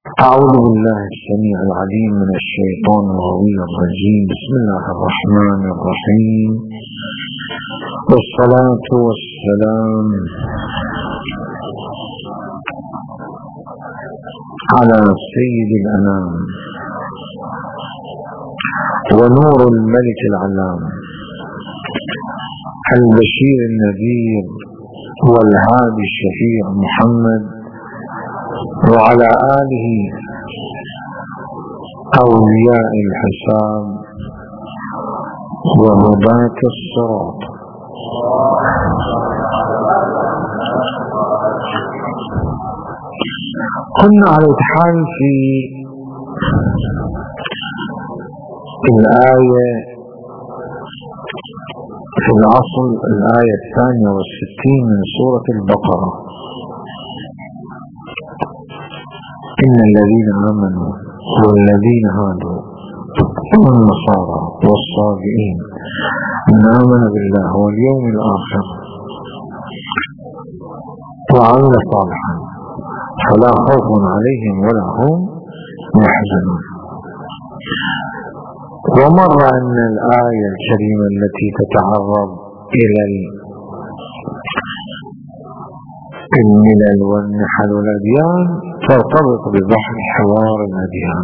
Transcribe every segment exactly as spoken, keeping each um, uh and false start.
أعوذ بالله السميع العليم من الشيطان الغوي الرجيم. بسم الله الرحمن الرحيم، والصلاة والسلام على سيد الأنام ونور الملك العلام البشير النذير والهادي الشفيع محمد، وعلى آله أولياء الحساب وهداة الصراط. كنا على الحال في الآية في الأصل الآية الثانية والستين من سورة البقرة: إن الذين آمنوا والذين هادوا والنصارى والصابئين من آمن بالله واليوم الآخر وعمل صالحا فلا خوف عليهم ولا هم يحزنون. ومر أن الآية الكريمة التي تتعرض إلى الملل والنحل والأديان ترتبط ببحر حوار الأديان.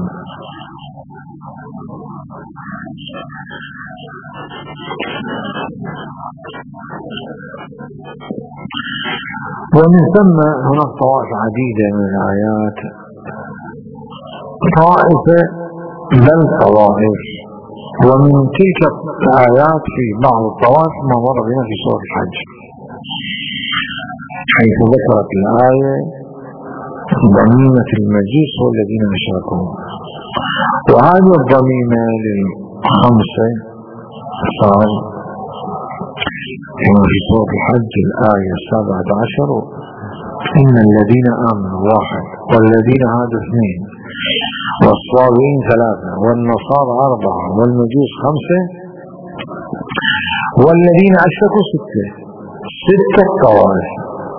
ومن ثم هناك طوائف عديدة من الآيات، طائفة بل طوائف، ومن تلك الآيات في بعض الطوائف ما مر بنا في سورة الحج، حيث ذكرت الآية ضميمة المجوس والذين أشركوا، وهذه الضميمة للخمسة صار كما في سورة الحج الآية السابعة عشر: إن الذين آمنوا واحد والذين هادوا اثنين والصابئين ثلاثة والنصارى أربعة والمجوس خمسة والذين أشركوا ستة. ستة طوائف.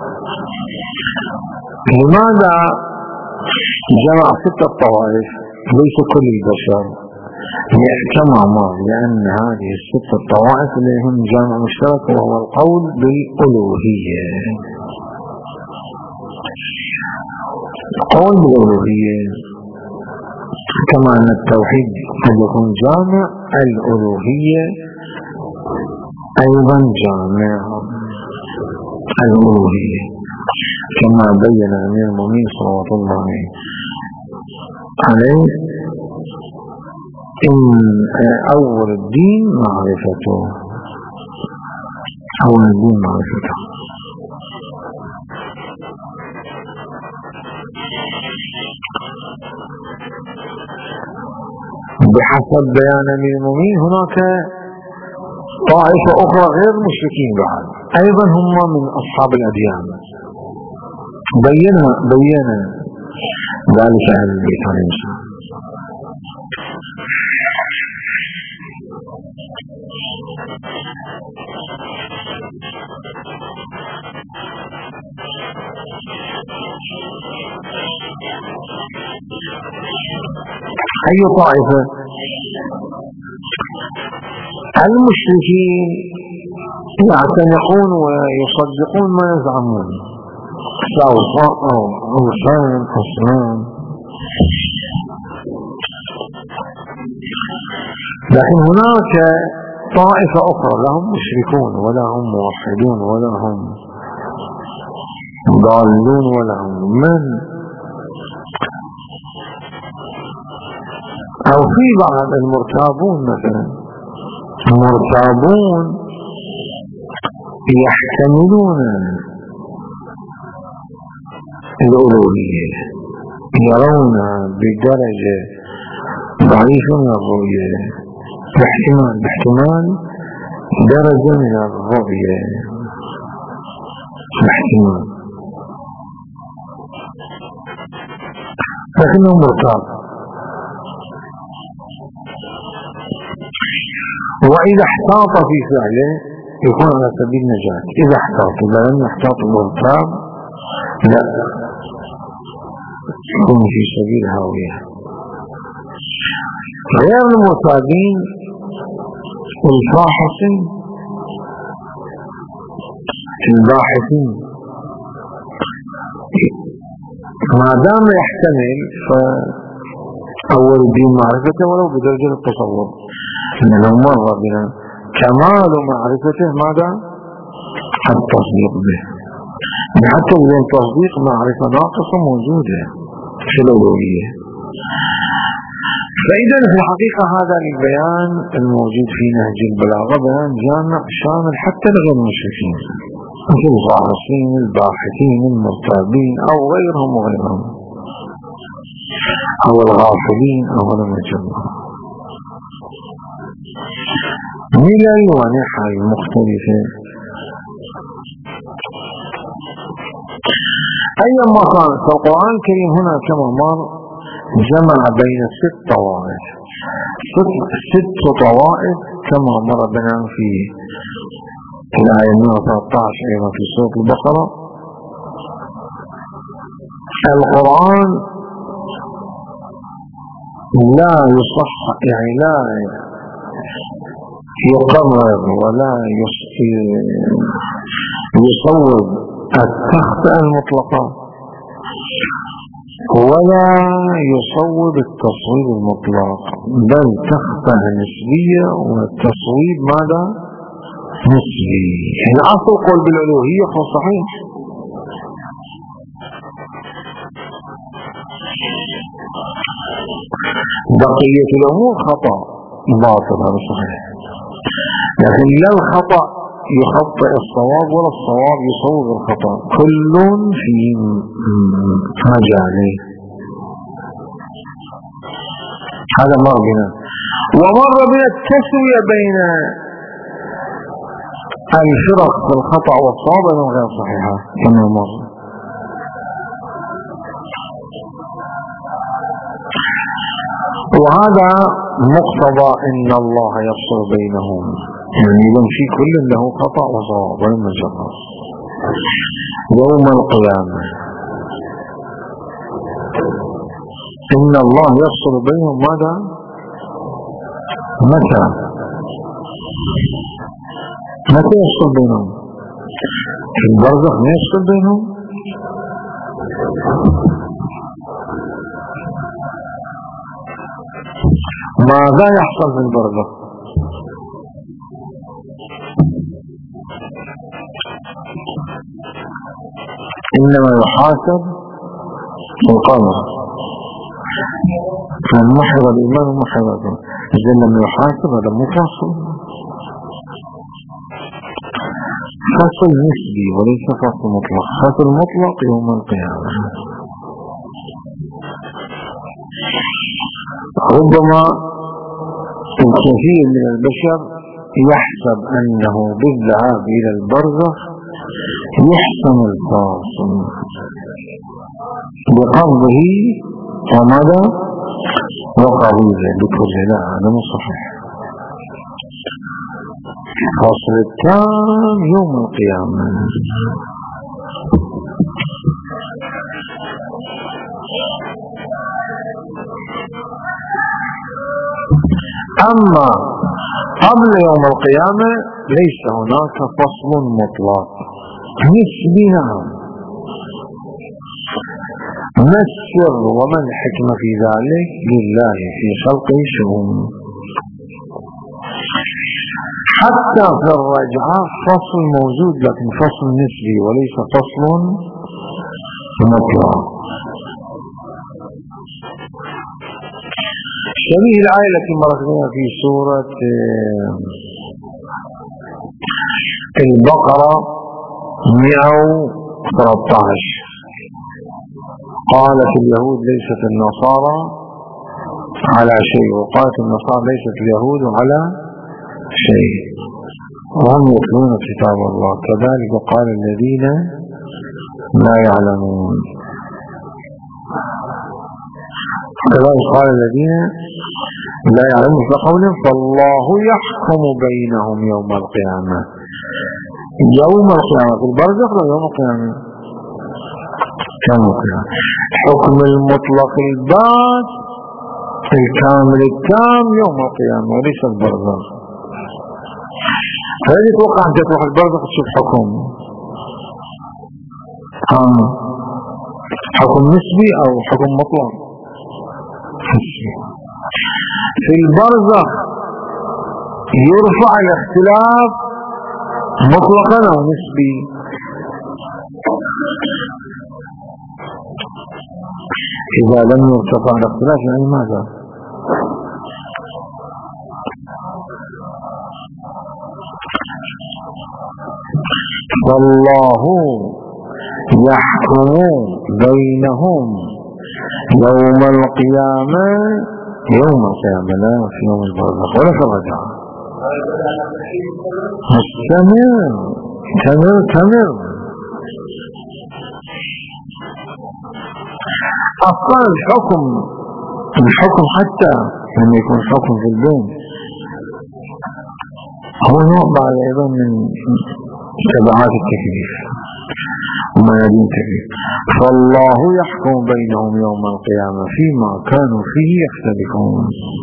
لماذا جمع ستة طوائف ليس كل البشر؟ كما مر لأن هذه الستة الطوائف لهم جامع مشترك، وهو القول بالألوهية. القول بالألوهية كما أن التوحيد قد يكون جامع، الألوهية أيضا جامع الألوهية، كما بين أمير المؤمنين صلوات الله عليه: إن أول الدين معرفته، أول الدين معرفته. بحسب بيان أمير المؤمنين هناك طائفة أخرى غير مشركين بعد، أيضا هم من أصحاب الأديان، بين بين ذلك أهل البيت عليه السلام. أي طائفة؟ المشركين يعتنقون ويصدقون ما يزعمون، سواء أو أوثان أصنام، لكن هناك طائفة أخرى لهم مشركون ولا هم موحدون ولا هم ضالون ولا هم من، أو في بعض المرتابون مثلا، مرتابون يحتملون الألوهية، يرون بدرجة ضعيفة من الرؤية، باحتمال باحتمال درجة من الرؤية، باحتمال، لكنه مرتاب. وإذا احتاط في فعله يكون على سبيل النجاة، إذا احتاط. إذا لم يحتاط مرتاب لا، هم في سبيل هاوية. غير المرتابين الفاحصين الباحثين ما دام يحتمل فأول الدين معرفته ولو بدرجة التصور، إنه مر بنا كمال معرفته ماذا؟ التصديق به، حتى بدون تصديق معرفة ناقصة موجودة في الأولوية. فإذا في الحقيقة هذا البيان الموجود في نهج البلاغة بيان جامع شامل حتى لغير المشركين مثل الفاحصين الباحثين المرتابين أو غيرهم وغيرهم أو الغافلين أو غير الجمع من الجوانح المختلفة. أيما كان فالقرآن الكريم هنا كما مر جمع بين ست طوائف، ست, ست طوائف كما مر بنا في الآية مئة وثلاثة عشر أيضا في سورة البقرة. القرآن لا يصح يعني لا يقرر ولا يصوب التخطئة المطلقة ولا يصوب التصويب المطلق، بل تخطئة نسبية والتصويب ماذا؟ نسبي. يعني أصل قول بالألوهية هو صحيح، بقية الأمور خطأ باطل هذا صحيح، لكن لا الخطأ يخطئ الصواب ولا الصواب يصوب الخطأ، كل في مجاله. هذا مر بنا. ومر بنا التسوية بين الفرق في الخطأ والصواب أنه غير صحيحة كما مر. وهذا مقتضى إن الله يفصل بينهم، يعني إذا في كل له خطأ وصواب ولم يجرب يوم القيامة. إن الله يفصل بينهم ماذا؟ متى؟ متى يفصل بينهم؟ في البرزخ ما يفصل بينهم؟ ماذا يحصل في البرزخ؟ إنما يحاسب في القبر، فالمحر الإيمان محرد، إذا لم يحاسب هذا مفصل، فصل نسبي وليس فصل مطلق. فصل مطلق يوم القيامة. ربما الكثير من البشر يحسب أنه بالذهاب إلى البرزخ يحسن الفاصل بقصده وماذا وقضيه بكل. لا، هذا مو صحيح. الفاصل التام يوم القيامة. أما قبل يوم القيامة ليس هناك فصل مطلق نسبي. نعم، ما السر وما الحكمة في ذلك؟ لله في خلقه شؤون. حتى في الرجعة فصل موجود لكن فصل نسبي وليس فصل مطلق. شبيه الآية التي مرتنا في سورة البقرة مئة وثلاثة عشر. قالت اليهود ليست النصارى على شيء، وقالت النصارى ليست اليهود على شيء وهم يتلون كتاب الله، كذلك قال الذين لا يعلمون. كذلك قال الذين لا يعلمون فقولهم فالله يحكم بينهم يوم القيامة. يوم القيامة في البرزخ ولا يوم القيامة؟ كم حكم المطلق البات الكامل التام يوم القيامة وليس البرزخ. فهذه يتوقع أن تروح البرزخ تشوف حكم آه. حكم نسبي أو حكم مطلق. في البرزخ يرفع الاختلاف مطلقا أو نسبي. إذا لم يرتفع الاختلاف يعني ماذا؟ والله يحكم بينهم يوم القيامة يوم القيامة لا في يوم البرزخ ولا في الرجعة. مستمر تمر تمر. أصلا الحكم الحكم حتى لما يكون حكم في البين هو نوع بعد أيضا من تبعات التكليف وما يدين التكليف. فالله يحكم بينهم يوم القيامة فيما كانوا فيه يختلفون.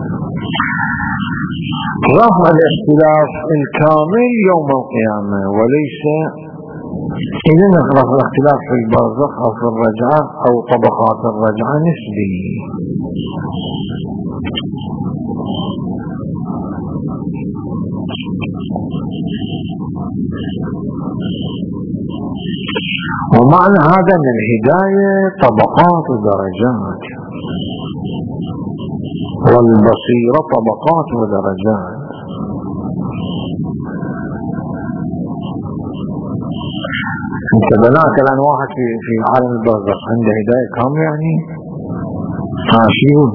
رفع الاختلاف الكامل يوم القيامة وليس إذن رفع الاختلاف في البرزخ أو في الرجعة أو طبقات الرجعة نسبي. ومعنى هذا أن الهداية طبقات ودرجات والبصيرة طبقات ودرجات. انت بناك الان واحد في في عالم البرزخ عنده هداية كاملة يعني عاشيون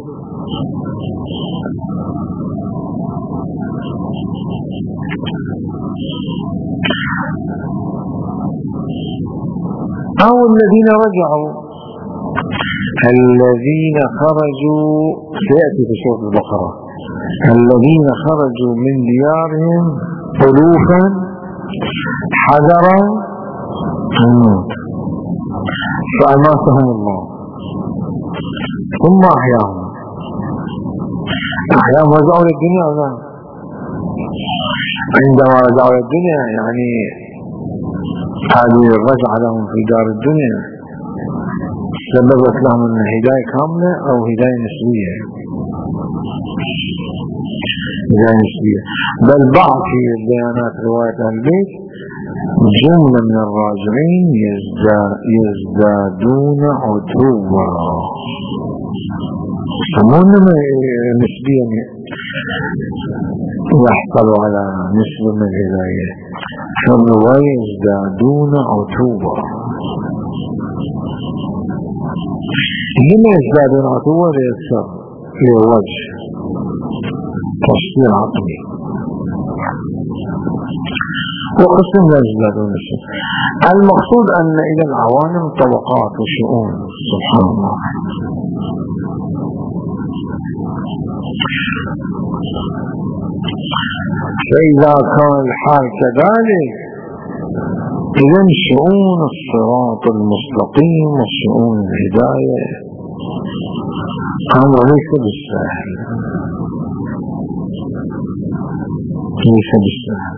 أو الذين رجعوا الذين خرجوا سيأتي في سورة البقرة الذين خرجوا من ديارهم ألوفا حذر الموت فأماتهم الله ثم أحياهم. أحياهم رجعوا للدنيا ولا عندما رجعوا للدنيا يعني هذه الرجعة لهم في دار الدنيا سببت لهم أن هداية كاملة أو هداية نسبية. هداية نسبية بل بعض في بيانات رواية البيت جملة من الراجعين يزدادون عتوا يسمون نسبيا يحصل على نسبة من الهداية. فالرواية يزدادون عتوا. لما يزدادون عتوا ليسر لوجه تفسير عقلي وقسم لا يزدادون الشيء. المقصود أن إلى العوالم طبقات وشؤون سبحان الله. فإذا كان الحال كذلك إذن شؤون الصراط المستقيم وشؤون الهداية أمر ليس بالسهل ليس بالسهل.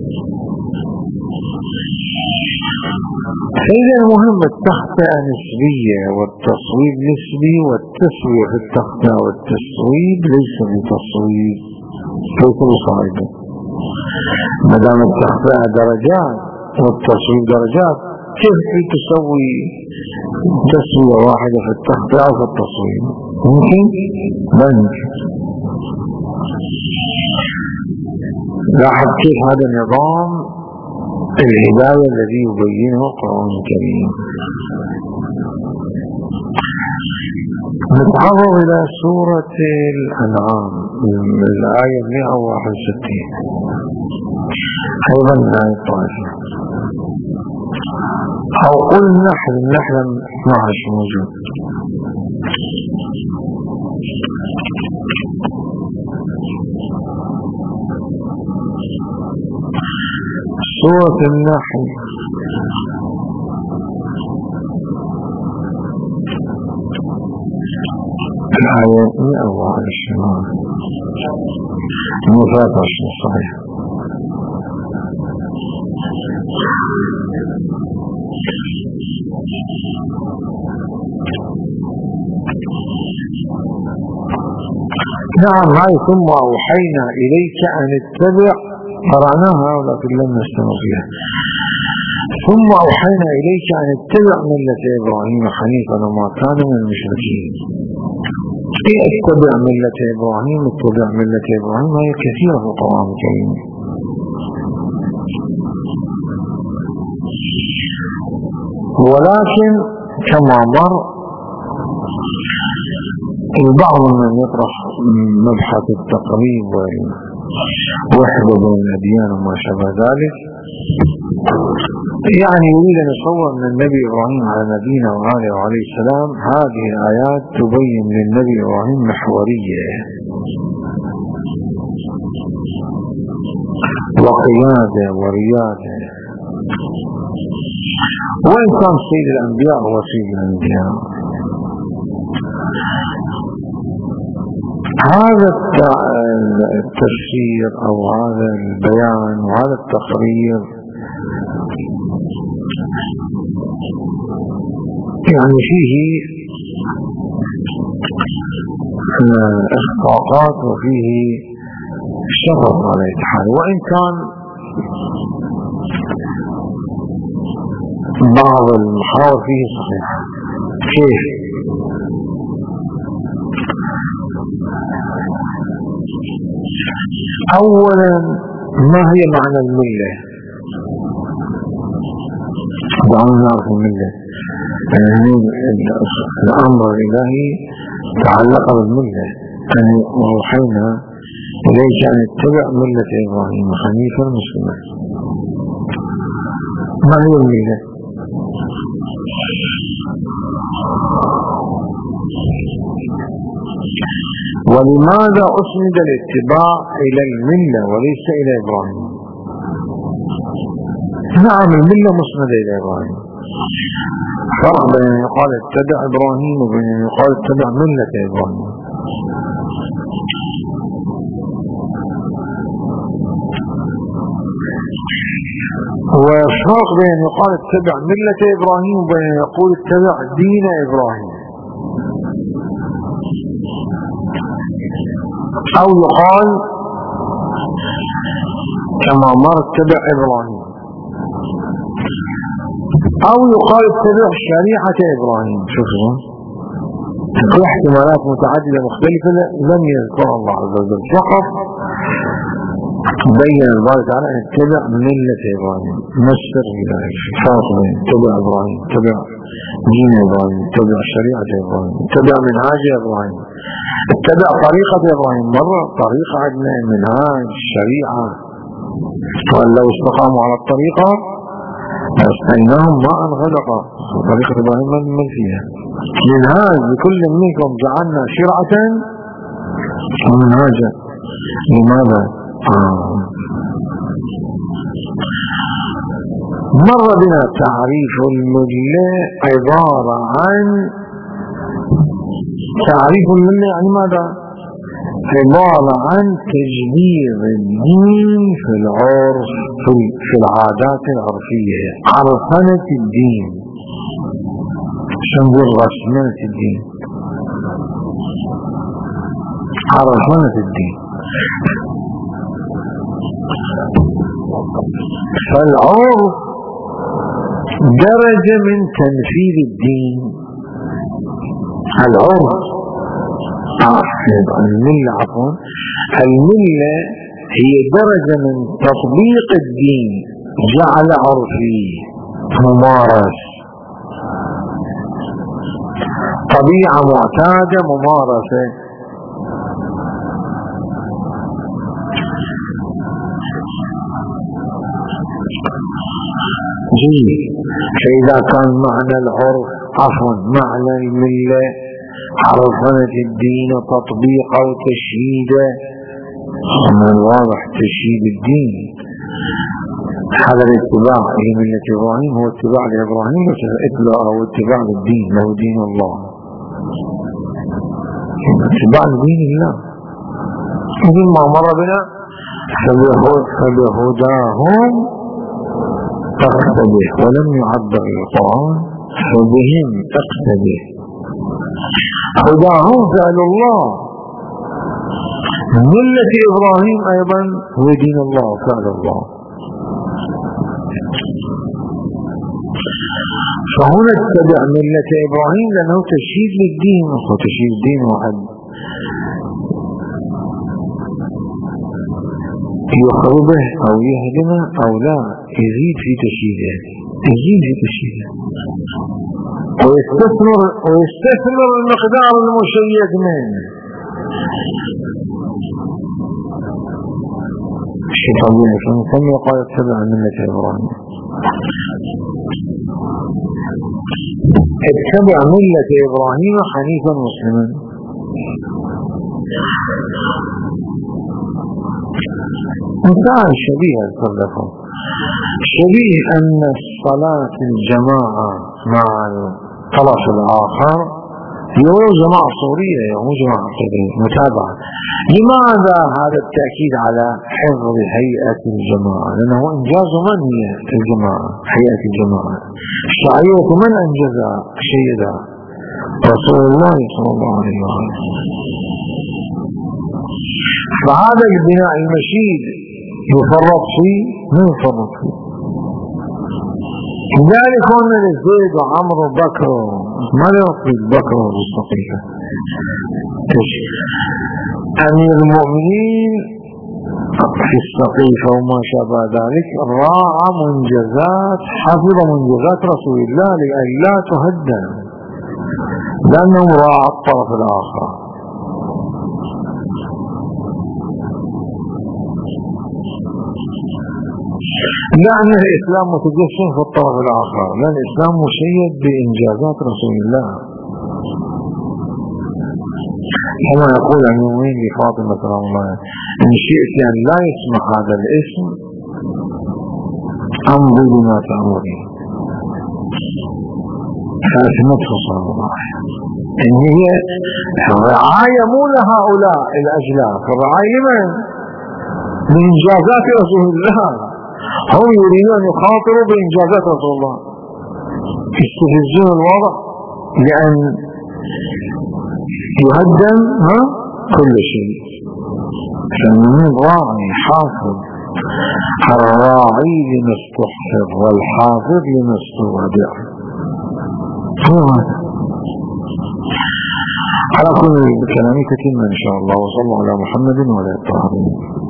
إذا المهم التخطئة نسبية والتصويب نسبي والتسوية في التخطئة والتصويب ليس بتصويب ليس بصائبة. مدام التخطئة درجات والتصويب درجات كيف تسوي تسوية واحدة في التخطئة أو في التصويب؟ ممكن؟ لا يمكن. لاحظ كيف هذا النظام الهداية الذي يبينه القرآن الكريم. نتعرض إلى سورة الأنعام الآية مئة وواحد وستين أيضا الآية الطائفة أو قل النحل النحل اثنا عشر موجود. سورة النحل الآية مئة وعشرين مئة وعشرين صحيح. نعم هاي ثم أوحينا إليك أن اتبع قرأناها ولكن لم نستمر فيها. ثم أوحينا إليك أن اتبع ملة إبراهيم حنيفا وما كان من المشركين. إيه اتبع ملة إبراهيم؟ اتبع ملة إبراهيم هي كثيرة في القرآن الكريم، ولكن كما مر البعض من يطرح مبحث التقريب والوحدة بين الأديان وما شابه ذلك، يعني يريد أن يصور أن النبي إبراهيم على نبينا وآله وعليه السلام هذه الآيات تبين للنبي إبراهيم محورية وقيادة وريادة، وإن كان سيد الأنبياء هو سيد الأنبياء. هذا التفسير أو هذا البيان وهذا التقرير يعني فيه إخفاقات وفيه شغف على الاتحاد، وإن كان بعض المحاور فيه صحيحة. كيف؟ أولا ما هي معنى الملة؟ دعونا نعرف الملة، يعني الأمر الإلهي تعلق بالملة، يعني وأوحينا إليك أن اتبع ملة إبراهيم حنيفا مسلما. ما هي الملة؟ ولماذا أسند الاتباع إلى الملة وليس إلى إبراهيم؟ نعم الملة مسندة إلى إبراهيم، فرق بين أن يقال اتبع إبراهيم وبين أن يقال اتبع ملة إبراهيم. وفرق بين أن يقال اتبع ملة إبراهيم وبين أن يقول اتبع دين إبراهيم، أو يقال كما مر اتبع إبراهيم، أو يقال اتبع شريعة إبراهيم. شوفوا في احتمالات متعددة مختلفة لم يذكر الله عز وجل، فقط بين الله تعالى أن اتبع ملة إبراهيم. ما السر في ذلك؟ فرق بين اتبع إبراهيم، اتبع دين إبراهيم، اتبع شريعة إبراهيم، اتبع منهاج إبراهيم، اتبع طريقة إبراهيم. مرة طريقة عندنا منهاج شريعة، وأن لو استقاموا على الطريقة لأسقيناهم ماء غدقا. طريقة إبراهيم من فيها منهاج لكل منكم جعلنا شرعة ومنهاجا. لماذا؟ آه. مر بنا تعريف الملة عبارة عن تعريف الملة يعني ماذا؟ عبارة عن تجديد الدين في العرف في العادات العرفية، عرفنة الدين. شو نقول رسمنة الدين؟ عرفنة الدين. فالعرف درجة من تنفيذ الدين. العرف الملة عفوا الملة هي درجة من تطبيق الدين، جعل عرفي ممارس، طبيعة معتادة ممارسة. جيد. فإذا كان معنى العرف عفوا معنى الملة عرفنة الدين تطبيقا وتشهيدا، من الواضح تشهيد الدين. هذا الاتباع لملة إبراهيم هو اتباع لإبراهيم، أو اتباع للدين له دين الله. اتباع دين الله. مثل ما مر بنا فبهداهم اقتده، ولم يعبر القرآن فبهم اقتده. هداهم فعل الله، ملة إبراهيم أيضا هو دين الله فعل الله. فهنا اتبع ملة إبراهيم لأنه تشهيد للدين، وتشهيد الدين واحد يخربه أو يهدمه أو لا، يزيد في تشهيده، يزيد في تشهيده ويستثمر ويستثمر المقدار المشيد منه. شيء طبيعي. فنسمي قال اتبع ملة إبراهيم، اتبع ملة إبراهيم حنيفا مسلما. مثال شبيه صدقه، شبيه أن الصلاة الجماعة مع الطرف الآخر هو جماعة صورية، هو جماعة صورية متابعة. لماذا هذا التأكيد على حفظ هيئة الجماعة؟ لأنه إنجاز من هي الجماعة؟ هيئة الجماعة شعيرة من أنجزها؟ سيدها رسول الله صلى الله عليه وسلم. فهذا البناء المشيد يفرط فيه، ما يفرط فيه. لذلك قلنا لزيد وعمر وبكر ما يوصي بكر والصقيفة. أمير المؤمنين في الصقيفة وما شابه ذلك راعى منجزات، حفظ منجزات رسول الله لأن لا تهدم، لأنه راعى الطرف الآخر. لأن الإسلام متجسم في الطرف الآخر، لأن الإسلام مشيد بإنجازات رسول الله. كما يقول المؤمنين لفاطمة رضي الله عنها: إن شئت أن لا يسمع هذا الاسم أمضي بما تأمرين. فأسمته صلى الله عليه وسلم. إن هي الرعاية مو لهؤلاء الأجلاف، الرعاية لمن؟ بإنجازات رسول الله. هم يريدون أن يخاطروا بإنجازات رسول الله، يستفزون الوضع لأن يهدم ها كل شيء. فالمؤمن راعي حافظ، الراعي لما استحفظ والحافظ لما استودع. على كل كلامي تتم إن شاء الله. وصلى على محمد وعلى آله.